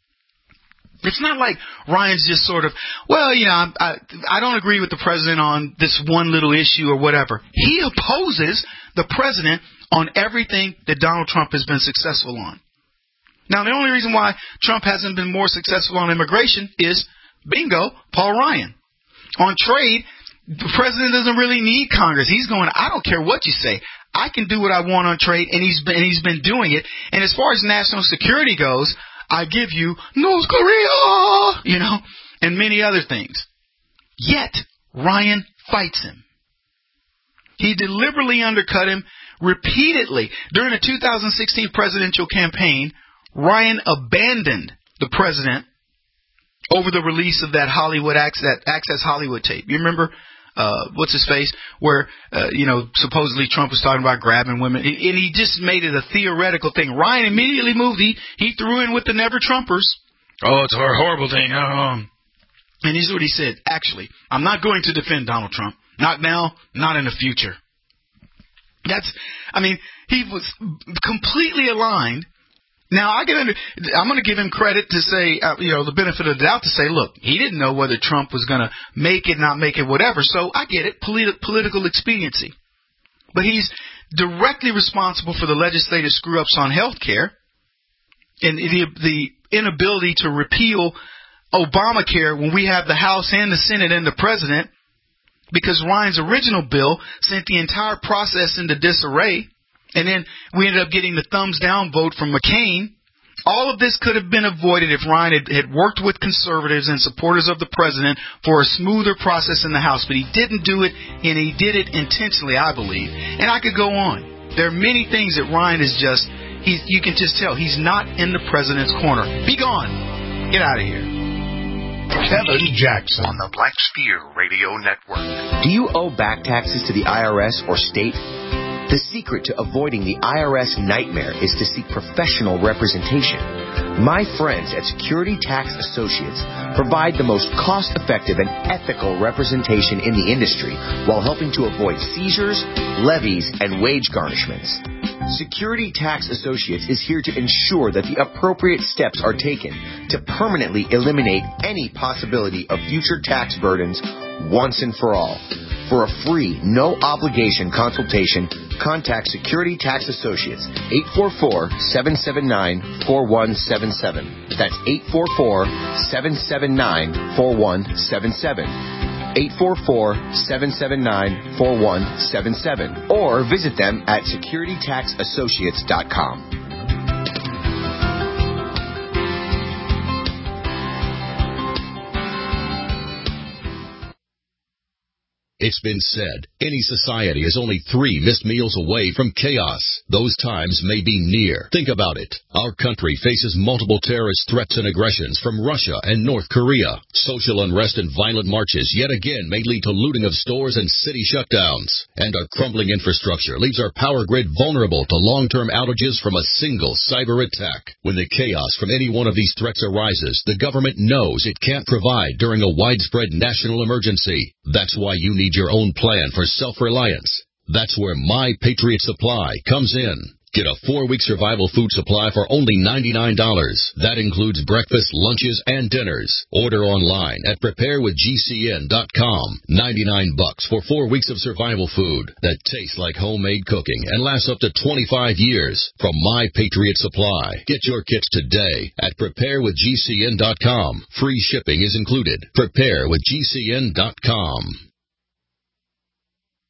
It's not like Ryan's just sort of, well, you know, I, I, I don't agree with the president on this one little issue or whatever. He opposes the president on everything that Donald Trump has been successful on. Now, the only reason why Trump hasn't been more successful on immigration is, bingo, Paul Ryan. On trade, the president doesn't really need Congress. He's going, I don't care what you say. I can do what I want on trade, and he's been, and he's been doing it. And as far as national security goes, I give you North Korea, you know, and many other things. Yet, Ryan fights him. He deliberately undercut him repeatedly. During the two thousand sixteen presidential campaign, Ryan abandoned the president over the release of that Hollywood Access, Access Hollywood tape. You remember, uh, what's his face, where, uh, you know, supposedly Trump was talking about grabbing women, and he just made it a theoretical thing. Ryan immediately moved. He, he threw in with the Never Trumpers. Oh, it's a horrible thing. Oh. And here's what he said. Actually, I'm not going to defend Donald Trump. Not now, not in the future. That's, I mean, he was completely aligned. Now, I get under, I'm going to give him credit to say, uh, you know, the benefit of the doubt to say, look, he didn't know whether Trump was going to make it, not make it, whatever. So I get it, polit- political expediency. But he's directly responsible for the legislative screw-ups on health care and the, the inability to repeal Obamacare when we have the House and the Senate and the president, because Ryan's original bill sent the entire process into disarray. And then we ended up getting the thumbs down vote from McCain. All of this could have been avoided if Ryan had, had worked with conservatives and supporters of the president for a smoother process in the House. But he didn't do it, and he did it intentionally, I believe. And I could go on. There are many things that Ryan is just, he's, you can just tell, he's not in the president's corner. Be gone. Get out of here. Kevin Jackson on the Black Spear Radio Network. Do you owe back taxes to the I R S or state? The secret to avoiding the I R S nightmare is to seek professional representation. My friends at Security Tax Associates provide the most cost-effective and ethical representation in the industry while helping to avoid seizures, levies, and wage garnishments. Security Tax Associates is here to ensure that the appropriate steps are taken to permanently eliminate any possibility of future tax burdens once and for all. For a free, no-obligation consultation, contact Security Tax Associates, eight four four, seven seven nine, four one seven seven. That's eight four four, seven seven nine, four one seven seven. eight four four, seven seven nine, four one seven seven. Or visit them at security tax associates dot com. It's been said, any society is only three missed meals away from chaos. Those times may be near. Think about it. Our country faces multiple terrorist threats and aggressions from Russia and North Korea. Social unrest and violent marches yet again may lead to looting of stores and city shutdowns. And our crumbling infrastructure leaves our power grid vulnerable to long-term outages from a single cyber attack. When the chaos from any one of these threats arises, the government knows it can't provide during a widespread national emergency. That's why you need your own plan for self-reliance. That's where My Patriot Supply comes in. Get a four-week survival food supply for only ninety-nine dollars. That includes breakfast, lunches, and dinners. Order online at prepare with G C N dot com. ninety-nine bucks for four weeks of survival food that tastes like homemade cooking and lasts up to twenty-five years. From My Patriot Supply. Get your kits today at prepare with G C N dot com. Free shipping is included. prepare with G C N dot com.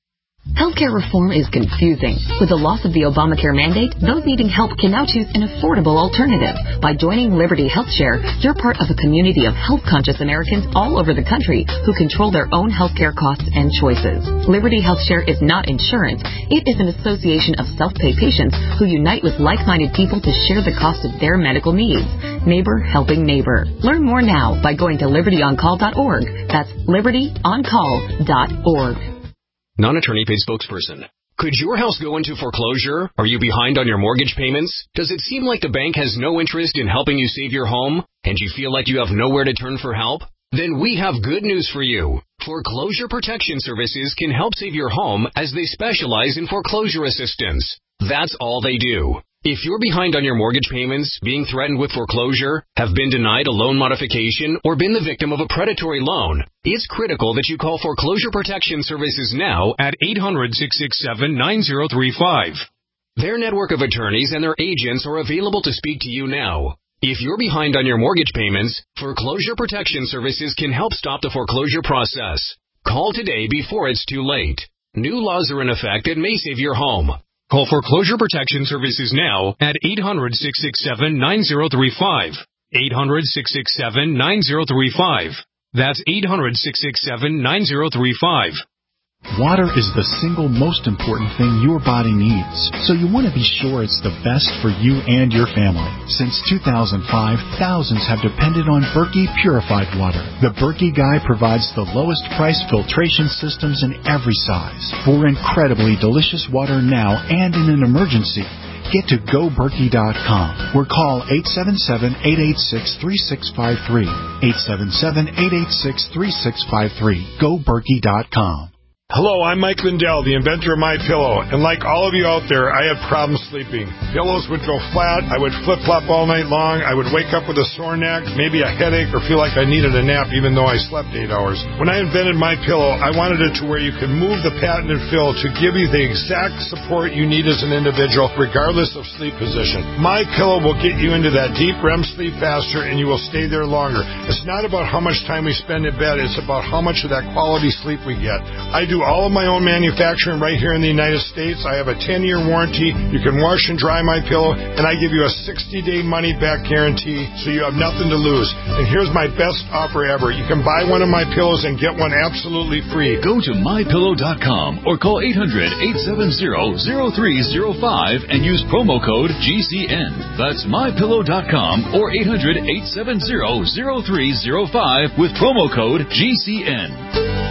Healthcare reform is confusing. With the loss of the Obamacare mandate, those needing help can now choose an affordable alternative. By joining Liberty HealthShare, you're part of a community of health-conscious Americans all over the country who control their own healthcare costs and choices. Liberty HealthShare is not insurance. It is an association of self-pay patients who unite with like-minded people to share the cost of their medical needs. Neighbor helping neighbor. Learn more now by going to liberty on call dot org. That's liberty on call dot org. Non-attorney paid spokesperson. Could your house go into foreclosure? Are you behind on your mortgage payments? Does it seem like the bank has no interest in helping you save your home? And you feel like you have nowhere to turn for help? Then we have good news for you. Foreclosure Protection Services can help save your home as they specialize in foreclosure assistance. That's all they do. If you're behind on your mortgage payments, being threatened with foreclosure, have been denied a loan modification, or been the victim of a predatory loan, it's critical that you call Foreclosure Protection Services now at eight hundred, six six seven, nine zero three five. Their network of attorneys and their agents are available to speak to you now. If you're behind on your mortgage payments, Foreclosure Protection Services can help stop the foreclosure process. Call today before it's too late. New laws are in effect that may save your home. Call Foreclosure Protection Services now at eight hundred, six six seven, nine zero three five. eight hundred, six six seven, nine zero three five. That's eight hundred, six six seven, nine zero three five. Water is the single most important thing your body needs, so you want to be sure it's the best for you and your family. Since two thousand five, thousands have depended on Berkey Purified Water. The Berkey Guy provides the lowest price filtration systems in every size for incredibly delicious water now and in an emergency. Get to go berkey dot com or call eight seven seven, eight eight six, three six five three. eight seven seven, eight eight six, three six five three. go berkey dot com. Hello, I'm Mike Lindell, the inventor of MyPillow, and like all of you out there, I had problems sleeping. Pillows would go flat, I would flip-flop all night long, I would wake up with a sore neck, maybe a headache, or feel like I needed a nap even though I slept eight hours. When I invented MyPillow, I wanted it to where you could move the patented fill to give you the exact support you need as an individual, regardless of sleep position. MyPillow will get you into that deep R E M sleep faster, and you will stay there longer. It's not about how much time we spend in bed, it's about how much of that quality sleep we get. I do all of my own manufacturing right here in the United States. I have a ten-year warranty. You can wash and dry my pillow, and I give you a sixty-day money-back guarantee, so you have nothing to lose. And here's my best offer ever. You can buy one of my pillows and get one absolutely free. Go to my pillow dot com or call eight hundred, eight seven zero, zero three zero five and use promo code G C N. That's my pillow dot com or eight hundred, eight seven zero, zero three zero five with promo code G C N.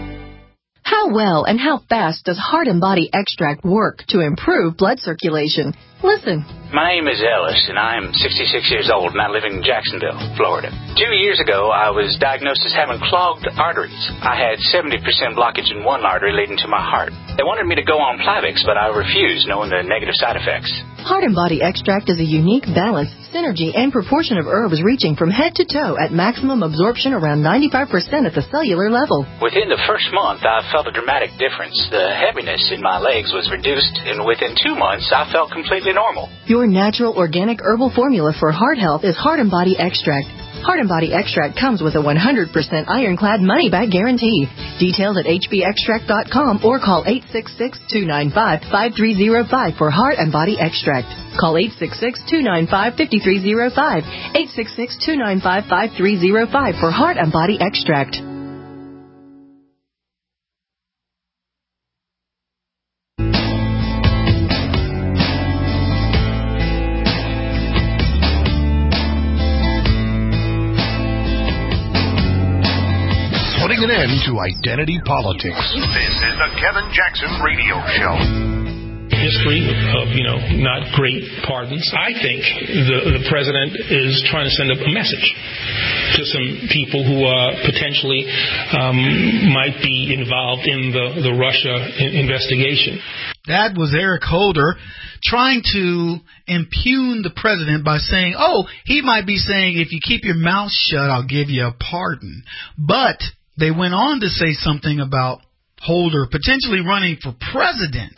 How well and how fast does Heart and Body Extract work to improve blood circulation? Listen. My name is Ellis, and I am sixty-six years old, and I live in Jacksonville, Florida. Two years ago, I was diagnosed as having clogged arteries. I had seventy percent blockage in one artery leading to my heart. They wanted me to go on Plavix, but I refused, knowing the negative side effects. Heart and Body Extract is a unique balance, synergy, and proportion of herbs reaching from head to toe at maximum absorption around ninety-five percent at the cellular level. Within the first month, I felt a dramatic difference. The heaviness in my legs was reduced, and within two months, I felt completely normal. Your natural organic herbal formula for heart health is Heart and Body Extract. Heart and Body Extract comes with a one hundred percent ironclad money-back guarantee. Details at h b extract dot com or call eight six six, two nine five, five three zero five for Heart and Body Extract. Call eight six six, two nine five, five three zero five, eight six six, two nine five, five three zero five for Heart and Body Extract. Putting an end to identity politics. This is the Kevin Jackson Radio Show. History of, you know, not great pardons. I think the, the president is trying to send a message to some people who uh, potentially um, might be involved in the, the Russia investigation. That was Eric Holder trying to impugn the president by saying, oh, he might be saying, if you keep your mouth shut, I'll give you a pardon. But they went on to say something about Holder potentially running for president.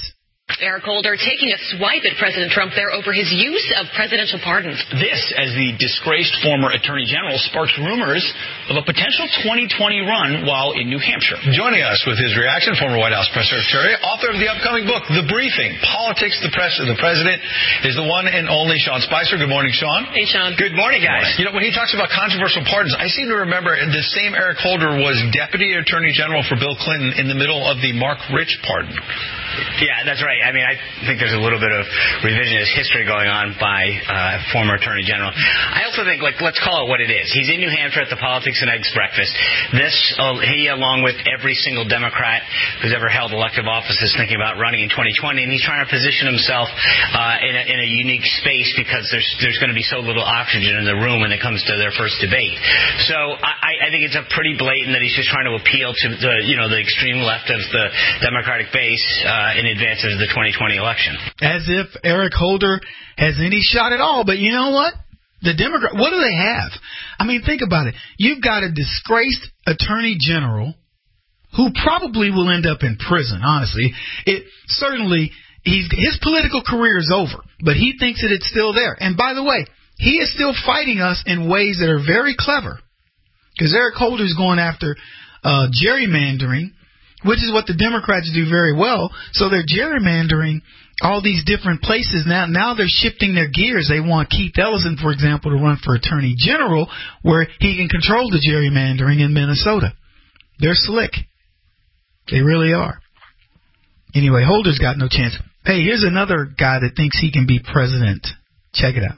Eric Holder taking a swipe at President Trump there over his use of presidential pardons. This, as the disgraced former Attorney General, sparks rumors of a potential twenty twenty run while in New Hampshire. Joining us with his reaction, former White House press secretary, author of the upcoming book, The Briefing, Politics, the Press, the President, is the one and only Sean Spicer. Good morning, Sean. Hey, Sean. Good morning, guys. You know, when he talks about controversial pardons, I seem to remember the same Eric Holder was Deputy Attorney General for Bill Clinton in the middle of the Mark Rich pardon. Yeah, that's right. I mean, I think there's a little bit of revisionist history going on by uh, former Attorney General. I also think, like, let's call it what it is. He's in New Hampshire at the Politics and Eggs breakfast. This, uh, he, along with every single Democrat who's ever held elective office, is thinking about running in twenty twenty, and he's trying to position himself uh, in, a, in a unique space because there's there's going to be so little oxygen in the room when it comes to their first debate. So I, I think it's a pretty blatant that he's just trying to appeal to the, you know, the extreme left of the Democratic base. Uh, Uh, in advance of the twenty twenty election. As if Eric Holder has any shot at all. But you know what? The Democrat, what do they have? I mean, think about it. You've got a disgraced attorney general who probably will end up in prison, honestly. It certainly, he's, his political career is over, but he thinks that it's still there. And by the way, he is still fighting us in ways that are very clever. Because Eric Holder is going after uh, gerrymandering, which is what the Democrats do very well. So they're gerrymandering all these different places. Now now they're shifting their gears. They want Keith Ellison, for example, to run for Attorney General, where he can control the gerrymandering in Minnesota. They're slick. They really are. Anyway, Holder's got no chance. Hey, here's another guy that thinks he can be president. Check it out.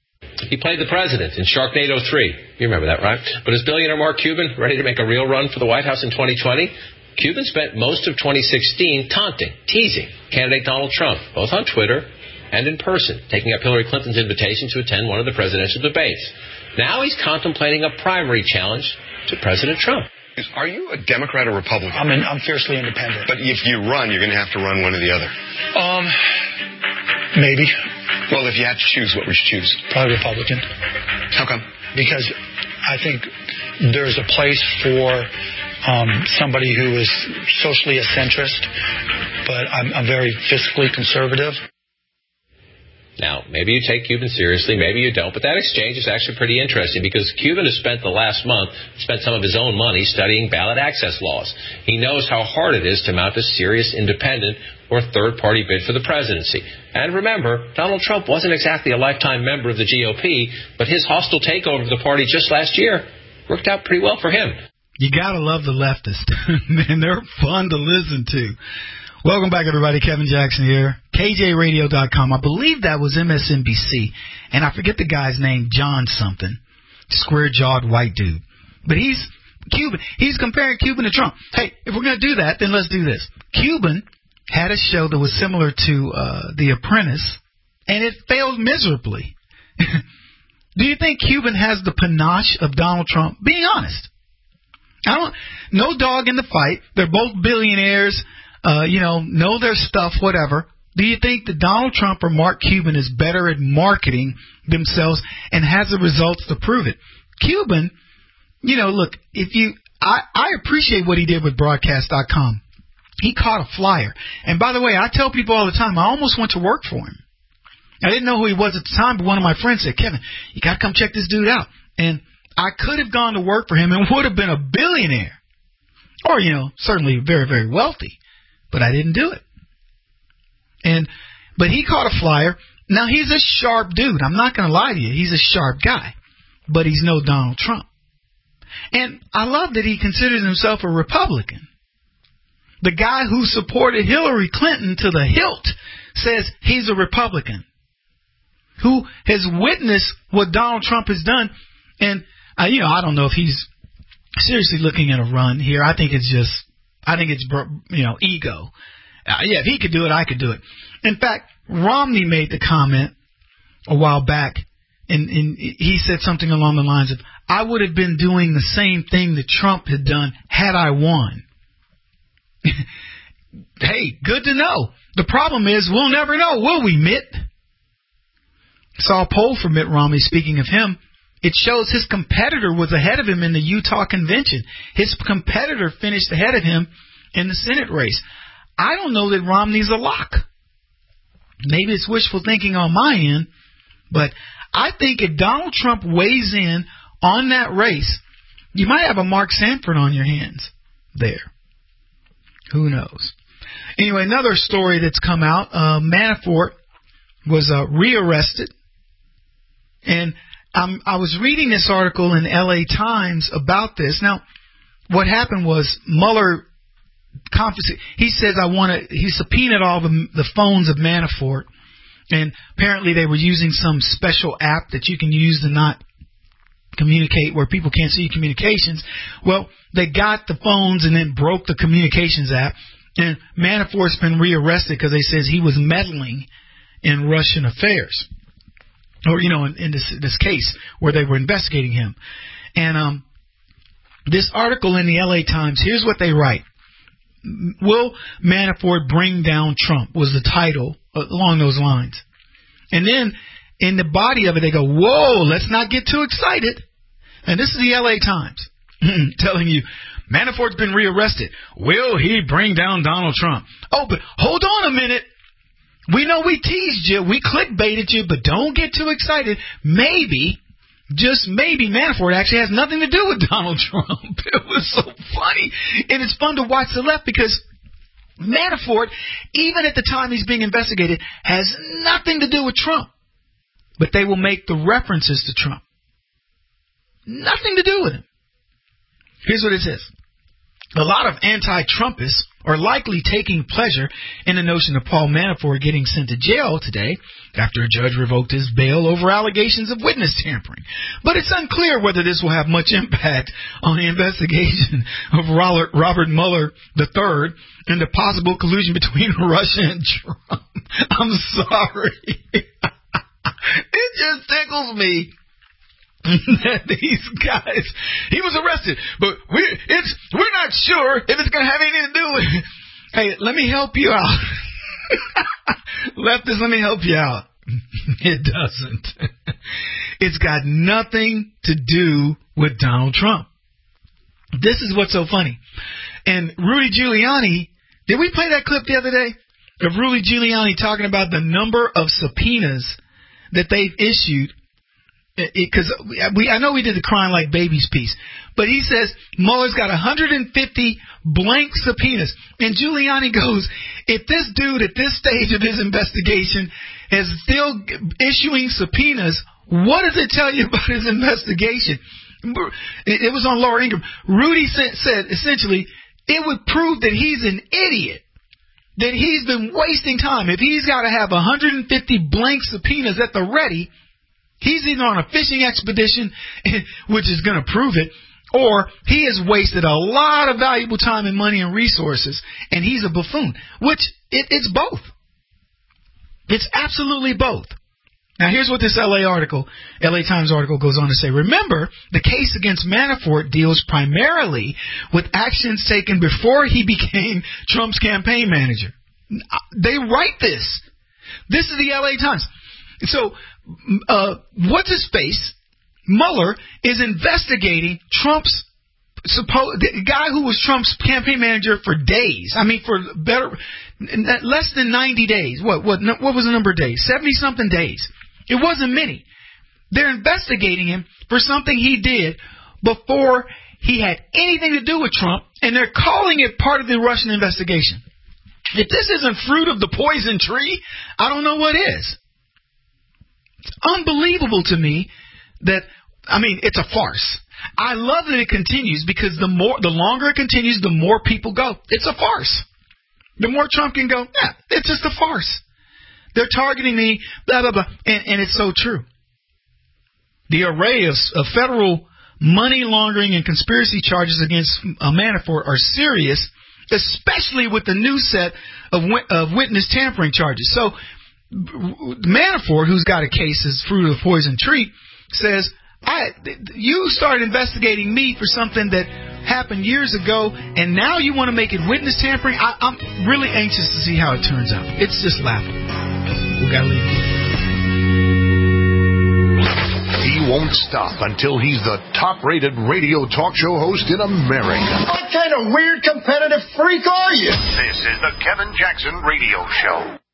He played the president in Sharknado three. You remember that, right? But is billionaire Mark Cuban ready to make a real run for the White House in twenty twenty? Cuban spent most of twenty sixteen taunting, teasing candidate Donald Trump, both on Twitter and in person, taking up Hillary Clinton's invitation to attend one of the presidential debates. Now he's contemplating a primary challenge to President Trump. Are you a Democrat or Republican? I'm, in, I'm fiercely independent. But if you run, you're going to have to run one or the other. Um, maybe. Well, if you had to choose, what would you choose? Probably Republican. How come? Because I think there's a place for um, somebody who is socially a centrist, but I'm, I'm very fiscally conservative. Now, maybe you take Cuban seriously, maybe you don't, but that exchange is actually pretty interesting because Cuban has spent the last month, spent some of his own money studying ballot access laws. He knows how hard it is to mount a serious independent or third-party bid for the presidency. And remember, Donald Trump wasn't exactly a lifetime member of the G O P, but his hostile takeover of the party just last year worked out pretty well for him. You gotta love the leftists. Man, they're fun to listen to. Welcome back, everybody. Kevin Jackson here. K J radio dot com. I believe that was M S N B C. And I forget the guy's name, John something. Square-jawed white dude. But he's Cuban. He's comparing Cuban to Trump. Hey, if we're going to do that, then let's do this. Cuban had a show that was similar to uh, The Apprentice, and it failed miserably. Do you think Cuban has the panache of Donald Trump? Being honest. I don't. No dog in the fight. They're both billionaires. Uh, you know, know their stuff, whatever. Do you think that Donald Trump or Mark Cuban is better at marketing themselves and has the results to prove it? Cuban, you know, look, if you, I, I appreciate what he did with broadcast dot com. He caught a flyer. And by the way, I tell people all the time, I almost went to work for him. I didn't know who he was at the time, but one of my friends said, Kevin, you got to come check this dude out. And I could have gone to work for him and would have been a billionaire. Or, you know, certainly very, very wealthy. But I didn't do it. And but he caught a flyer. Now, he's a sharp dude. I'm not going to lie to you. He's a sharp guy. But he's no Donald Trump. And I love that he considers himself a Republican. The guy who supported Hillary Clinton to the hilt says he's a Republican. Who has witnessed what Donald Trump has done. And, uh, you know, I don't know if he's seriously looking at a run here. I think it's just... I think it's, you know, ego. Uh, yeah, if he could do it, I could do it. In fact, Romney made the comment a while back, and, and he said something along the lines of, I would have been doing the same thing that Trump had done had I won. Hey, good to know. The problem is we'll never know, will we, Mitt? Saw a poll for Mitt Romney, speaking of him. It shows his competitor was ahead of him in the Utah convention. His competitor finished ahead of him in the Senate race. I don't know that Romney's a lock. maybe it's wishful thinking on my end, but I think if Donald Trump weighs in on that race, you might have a Mark Sanford on your hands there. Who knows? Anyway, another story that's come out, uh, Manafort was uh, rearrested. And um, I was reading this article in L A Times about this. Now, what happened was Mueller, he says, I want to, he subpoenaed all the, the phones of Manafort. And apparently they were using some special app that you can use to not communicate where people can't see communications. Well, they got the phones and then broke the communications app. And Manafort's been rearrested because they says he was meddling in Russian affairs. Or, you know, in, in this this case where they were investigating him. And um, this article in the L A Times, here's what they write. Will Manafort bring down Trump was the title along those lines. And then in the body of it, they go, whoa, let's not get too excited. And this is the L A Times telling you, Manafort's been rearrested. Will he bring down Donald Trump? Oh, but hold on a minute. We know we teased you. We clickbaited you, but don't get too excited. Maybe, just maybe, Manafort actually has nothing to do with Donald Trump. It was so funny. And it's fun to watch the left because Manafort, even at the time he's being investigated, has nothing to do with Trump. But they will make the references to Trump. Nothing to do with him. Here's what it says. A lot of anti-Trumpists are likely taking pleasure in the notion of Paul Manafort getting sent to jail today after a judge revoked his bail over allegations of witness tampering. But it's unclear whether this will have much impact on the investigation of Robert Mueller the third and the possible collusion between Russia and Trump. I'm sorry. It just tickles me that these guys, he was arrested, but we it's we're not sure if it's going to have anything to do with it. Hey, let me help you out. Leftists, let me help you out. It doesn't. It's got nothing to do with Donald Trump. This is what's so funny. And Rudy Giuliani, did we play that clip the other day of Rudy Giuliani talking about the number of subpoenas that they've issued? Because we, I know we did the crying like babies piece, but he says Mueller's got one hundred fifty blank subpoenas. And Giuliani goes, if this dude at this stage of his investigation is still issuing subpoenas, what does it tell you about his investigation? It was on Laura Ingraham. Rudy said, essentially, it would prove that he's an idiot, that he's been wasting time. If he's got to have one hundred fifty blank subpoenas at the ready, he's either on a fishing expedition, which is going to prove it, or he has wasted a lot of valuable time and money and resources, and he's a buffoon, which it, it's both. It's absolutely both. Now, here's what this L A article, L A Times article goes on to say. Remember, the case against Manafort deals primarily with actions taken before he became Trump's campaign manager. They write this. This is the L A Times. So, uh, what's his face? Mueller is investigating Trump's supposed the guy who was Trump's campaign manager for days. I mean, for better less than ninety days. What what what was the number of days? Seventy something days. It wasn't many. They're investigating him for something he did before he had anything to do with Trump, and they're calling it part of the Russian investigation. If this isn't fruit of the poison tree, I don't know what is. It's unbelievable to me that, I mean, it's a farce. I love that it continues because the more, the longer it continues, the more people go. It's a farce. The more Trump can go, yeah, it's just a farce. They're targeting me, blah, blah, blah. And, and it's so true. The array of, of federal money laundering and conspiracy charges against uh, Manafort are serious, especially with the new set of, of witness tampering charges. So, Manafort, who's got a case as fruit of the poison tree, says, I, you started investigating me for something that happened years ago, and now you want to make it witness tampering? I, I'm really anxious to see how it turns out. It's just laughable. We gotta leave it. He won't stop until he's the top-rated radio talk show host in America. What kind of weird competitive freak are you? This is the Kevin Jackson Radio Show.